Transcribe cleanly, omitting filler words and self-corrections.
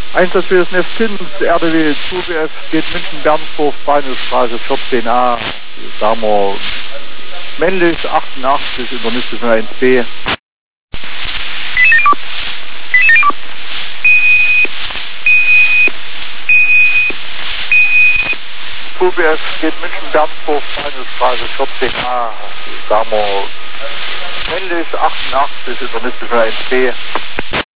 Einsatz für das Nest RDW 2BF geht München-Bernsdorf, Bahnhofstraße 14a. Sagen wir männlich 88, internistische 1b. 2BF geht München-Bernsdorf, Bahnhofstraße 14a. Sagen wir männlich 88, internistische 1b.